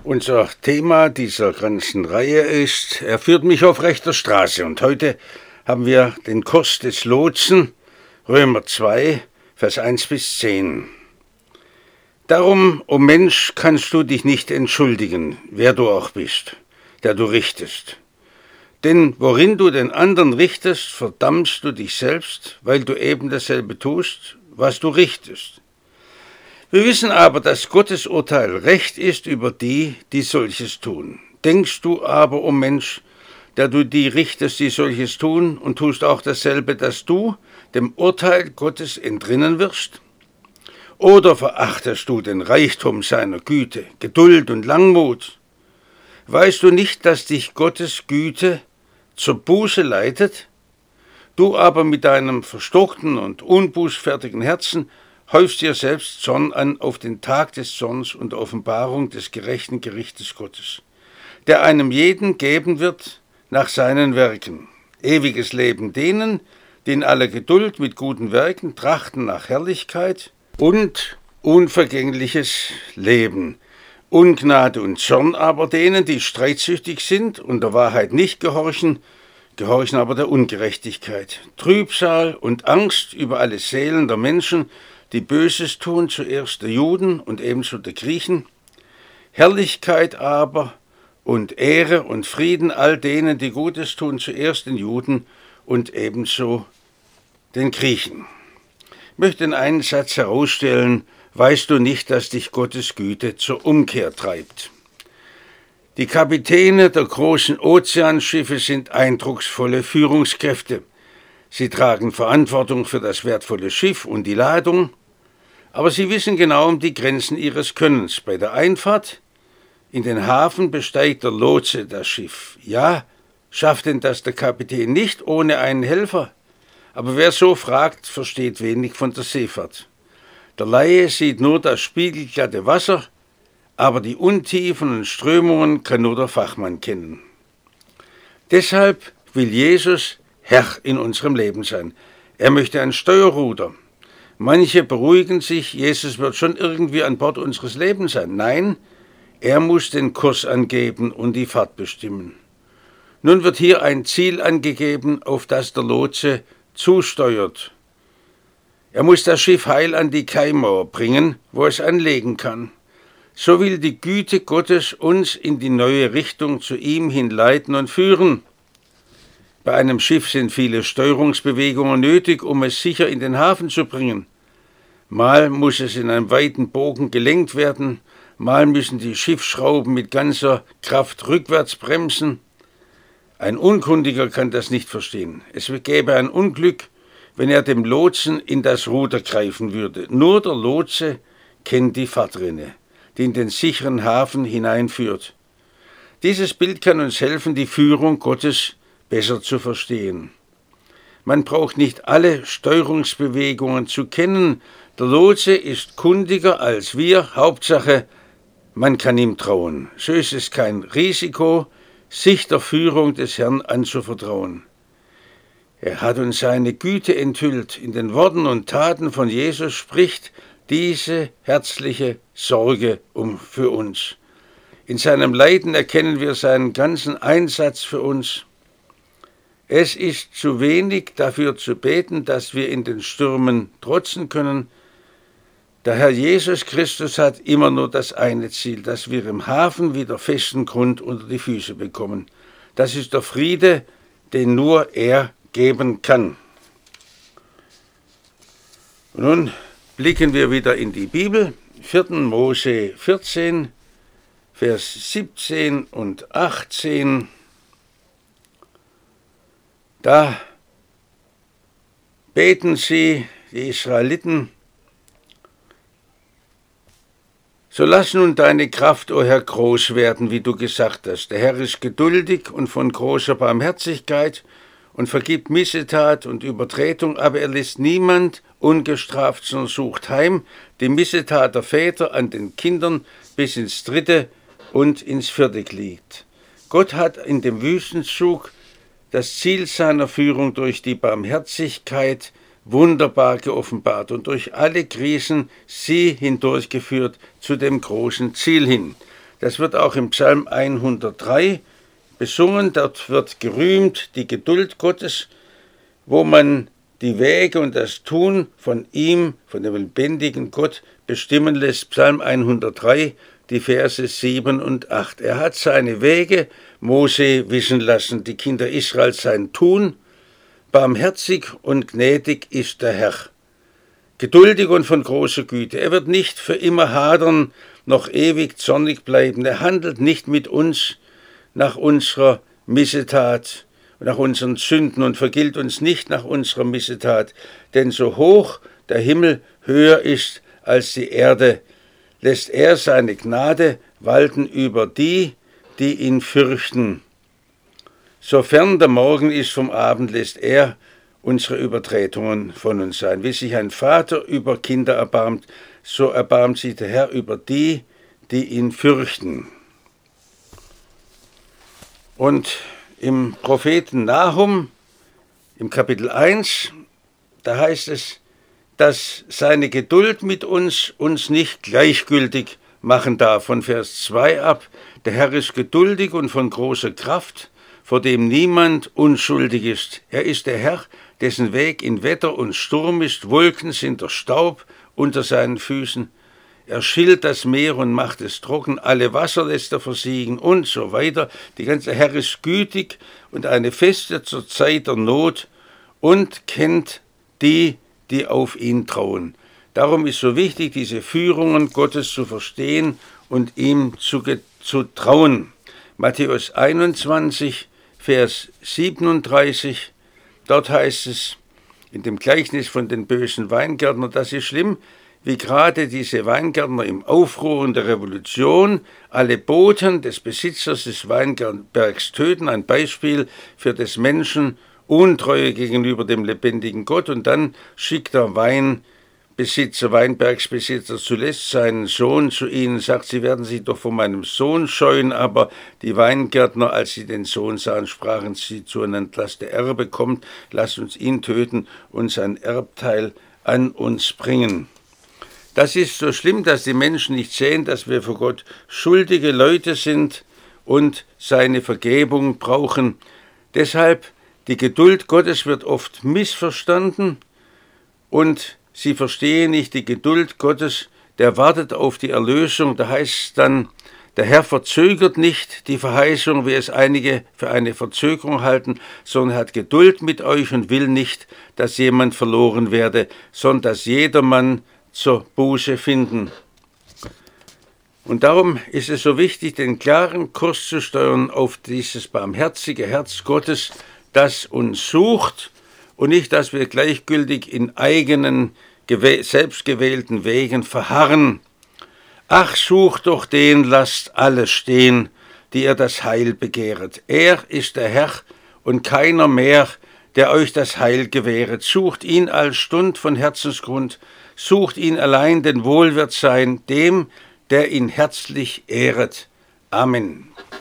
Unser Thema dieser ganzen Reihe ist, er führt mich auf rechter Straße. Und heute haben wir den Kurs des Lotsen, Römer 2, Vers 1 bis 10. Darum, o Mensch, kannst du dich nicht entschuldigen, wer du auch bist, der du richtest. Denn worin du den anderen richtest, verdammst du dich selbst, weil du eben dasselbe tust, was du richtest. Wir wissen aber, dass Gottes Urteil Recht ist über die, die solches tun. Denkst du aber, o Mensch, der du die richtest, die solches tun, und tust auch dasselbe, dass du dem Urteil Gottes entrinnen wirst? Oder verachtest du den Reichtum seiner Güte, Geduld und Langmut? Weißt du nicht, dass dich Gottes Güte zur Buße leitet? Du aber mit deinem verstockten und unbußfertigen Herzen häufst dir selbst Zorn an auf den Tag des Zorns und der Offenbarung des gerechten Gerichtes Gottes, der einem jeden geben wird nach seinen Werken. Ewiges Leben denen, die in aller Geduld mit guten Werken trachten nach Herrlichkeit und unvergängliches Leben. Ungnade und Zorn aber denen, die streitsüchtig sind und der Wahrheit nicht gehorchen aber der Ungerechtigkeit. Trübsal und Angst über alle Seelen der Menschen, die Böses tun, zuerst der Juden und ebenso der Griechen. Herrlichkeit aber und Ehre und Frieden all denen, die Gutes tun, zuerst den Juden und ebenso den Griechen. Ich möchte in einen Satz herausstellen: Weißt du nicht, dass dich Gottes Güte zur Umkehr treibt? Die Kapitäne der großen Ozeanschiffe sind eindrucksvolle Führungskräfte. Sie tragen Verantwortung für das wertvolle Schiff und die Ladung, aber sie wissen genau um die Grenzen ihres Könnens. Bei der Einfahrt in den Hafen besteigt der Lotse das Schiff. Ja, schafft denn das der Kapitän nicht ohne einen Helfer? Aber wer so fragt, versteht wenig von der Seefahrt. Der Laie sieht nur das spiegelglatte Wasser, aber die Untiefen und Strömungen kann nur der Fachmann kennen. Deshalb will Jesus Herr in unserem Leben sein. Er möchte ein Steuerruder. Manche beruhigen sich, Jesus wird schon irgendwie an Bord unseres Lebens sein. Nein, er muss den Kurs angeben und die Fahrt bestimmen. Nun wird hier ein Ziel angegeben, auf das der Lotse zusteuert. Er muss das Schiff heil an die Kaimauer bringen, wo es anlegen kann. So will die Güte Gottes uns in die neue Richtung zu ihm hinleiten und führen. Bei einem Schiff sind viele Steuerungsbewegungen nötig, um es sicher in den Hafen zu bringen. Mal muss es in einem weiten Bogen gelenkt werden, mal müssen die Schiffsschrauben mit ganzer Kraft rückwärts bremsen. Ein Unkundiger kann das nicht verstehen. Es gäbe ein Unglück, wenn er dem Lotsen in das Ruder greifen würde. Nur der Lotse kennt die Fahrtrinne, die in den sicheren Hafen hineinführt. Dieses Bild kann uns helfen, die Führung Gottes besser zu verstehen. Man braucht nicht alle Steuerungsbewegungen zu kennen. Der Lotse ist kundiger als wir. Hauptsache, man kann ihm trauen. So ist es kein Risiko, sich der Führung des Herrn anzuvertrauen. Er hat uns seine Güte enthüllt. In den Worten und Taten von Jesus spricht diese herzliche Sorge für uns. In seinem Leiden erkennen wir seinen ganzen Einsatz für uns. Es ist zu wenig, dafür zu beten, dass wir in den Stürmen trotzen können. Der Herr Jesus Christus hat immer nur das eine Ziel, dass wir im Hafen wieder festen Grund unter die Füße bekommen. Das ist der Friede, den nur er geben kann. Und nun blicken wir wieder in die Bibel, 4. Mose 14, Vers 17 und 18. Da beten sie, die Israeliten: So lass nun deine Kraft, o Herr, groß werden, wie du gesagt hast. Der Herr ist geduldig und von großer Barmherzigkeit und vergibt Missetat und Übertretung, aber er lässt niemand ungestraft, sondern sucht heim die Missetat der Väter an den Kindern bis ins 3. und ins 4. Glied. Gott hat in dem Wüstenzug das Ziel seiner Führung durch die Barmherzigkeit wunderbar geoffenbart und durch alle Krisen sie hindurchgeführt zu dem großen Ziel hin. Das wird auch im Psalm 103 besungen. Dort wird gerühmt die Geduld Gottes, wo man die Wege und das Tun von ihm, von dem lebendigen Gott, bestimmen lässt. Psalm 103, die Verse 7 und 8. Er hat seine Wege Mose wissen lassen, die Kinder Israels sein Tun. Barmherzig und gnädig ist der Herr, geduldig und von großer Güte. Er wird nicht für immer hadern, noch ewig zornig bleiben. Er handelt nicht mit uns nach unserer Missetat, nach unseren Sünden und vergilt uns nicht nach unserer Missetat. Denn so hoch der Himmel höher ist als die Erde, lässt er seine Gnade walten über die, die ihn fürchten. So fern der Morgen ist vom Abend, lässt er unsere Übertretungen von uns sein. Wie sich ein Vater über Kinder erbarmt, so erbarmt sich der Herr über die, die ihn fürchten. Und im Propheten Nahum, im Kapitel 1, da heißt es, dass seine Geduld mit uns nicht gleichgültig machen darf. Von Vers 2 ab, der Herr ist geduldig und von großer Kraft, vor dem niemand unschuldig ist. Er ist der Herr, dessen Weg in Wetter und Sturm ist, Wolken sind der Staub unter seinen Füßen. Er schillt das Meer und macht es trocken, alle Wasser lässt er versiegen und so weiter. Die ganze Herr ist gütig und eine Feste zur Zeit der Not und kennt die, die auf ihn trauen. Darum ist so wichtig, diese Führungen Gottes zu verstehen und ihm zu trauen. Matthäus 21, Vers 37, dort heißt es in dem Gleichnis von den bösen Weingärtnern, das ist schlimm, wie gerade diese Weingärtner im Aufruhr und der Revolution alle Boten des Besitzers des Weinbergs töten, ein Beispiel für des Menschen Untreue gegenüber dem lebendigen Gott. Und dann schickt der Weinbergsbesitzer zuletzt seinen Sohn zu ihnen, sagt, sie werden sich doch vor meinem Sohn scheuen, aber die Weingärtner, als sie den Sohn sahen, sprachen sie zueinander, lasst der Erbe kommt, lasst uns ihn töten und sein Erbteil an uns bringen. Das ist so schlimm, dass die Menschen nicht sehen, dass wir vor Gott schuldige Leute sind und seine Vergebung brauchen. Deshalb, die Geduld Gottes wird oft missverstanden und sie verstehen nicht die Geduld Gottes, der wartet auf die Erlösung. Da heißt es dann, der Herr verzögert nicht die Verheißung, wie es einige für eine Verzögerung halten, sondern hat Geduld mit euch und will nicht, dass jemand verloren werde, sondern dass jedermann zur Buße finden. Und darum ist es so wichtig, den klaren Kurs zu steuern auf dieses barmherzige Herz Gottes, das uns sucht und nicht, dass wir gleichgültig in eigenen, selbstgewählten Wegen verharren. Ach, sucht doch den, lasst alle stehen, die ihr das Heil begehret. Er ist der Herr und keiner mehr, der euch das Heil gewähret. Sucht ihn allstund von Herzensgrund, sucht ihn allein, denn wohl wird sein dem, der ihn herzlich ehret. Amen.